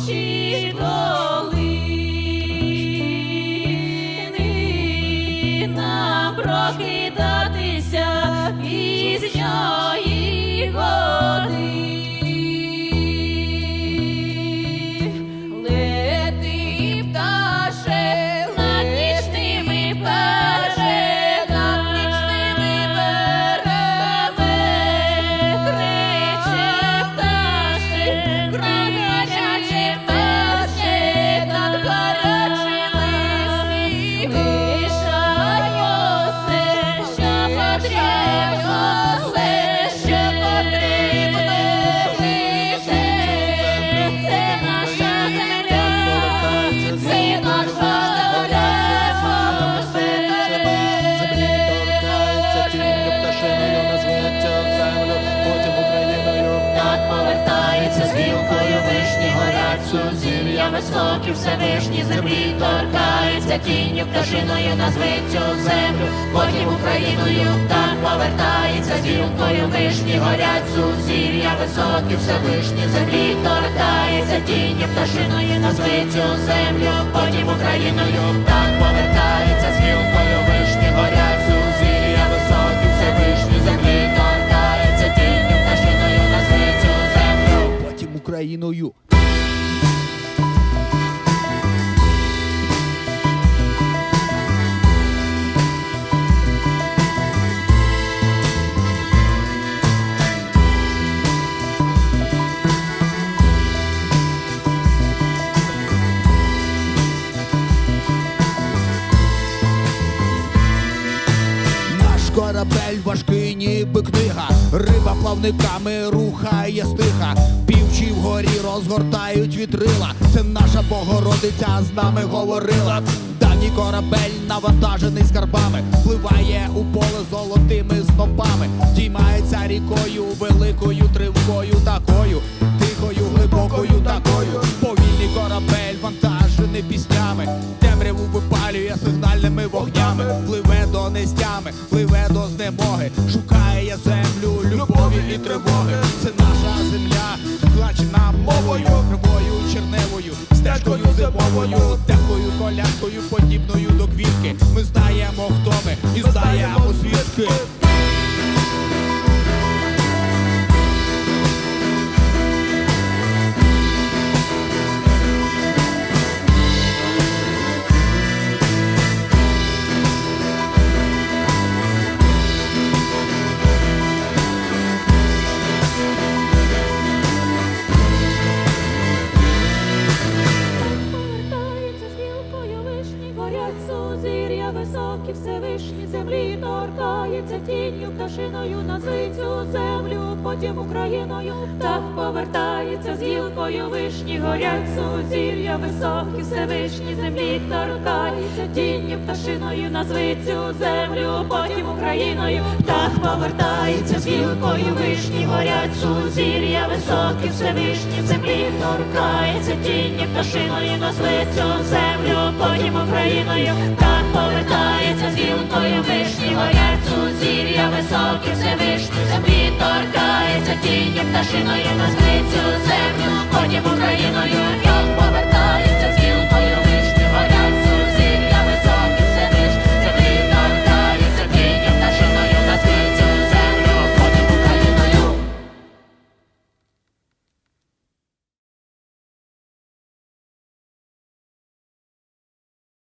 ночі долини нам прокидатися пізньої води. Лети, пташе, над нічними берегами, криче пташе, край гаряче перше, над гарячими лишаю все, що потрібно, все, що потрібно лише. Це наша земля, це наша земля, повертається з гілкою вишні, горять сузір'я високі, Всевишні землі торкається, тінню пташиною назвить цю землю, потім Україною так повертається з гілкою вишні, горять сузір'я високі, Всевишні землі торкається, тінню пташиною назвить цю землю, потім Україною так повертається з гілкою вишні, горять сузір'я високі, Всевишні землі торкається, тінню пташиною назвить цю землю, потім Україною. Корабель важкий, ніби книга, риба плавниками рухає стиха, півчі вгорі розгортають вітрила, це наша Богородиця з нами говорила. Давній корабель навантажений скарбами, пливає у поле золотими снопами, здіймається рікою великою тривкою такою, тихою, глибокою такою. Повільний корабель вантажений піснями, темряву випалює сигнальними вогнями, пливе до нестями, пливе до знемоги, шукає землю любові і тривоги. Це наша земля, плачена мовою, кривою черневою, стежкою зимовою, теплою колядкою, подібною до квітки. Ми знаємо, хто ми, і знаємо звідки. Високі, Всевишні землі торкається, тінню пташиною назвить цю землю, потім Україною так повертається з гілкою вишні, горять сузір'я високі, Всевишні землі торкається, тінню пташиною назвить цю землю, потім Україною так повертається з гілкою вишні, горять сузір'я високі, Всевишні землі торкається, тінню пташиною назвить цю землю, потім Україною так повертається з гілкою вишні, горять сузір'я високі, Всевишні землі торкається, тінню пташиною назвить цю землю, потім Україною.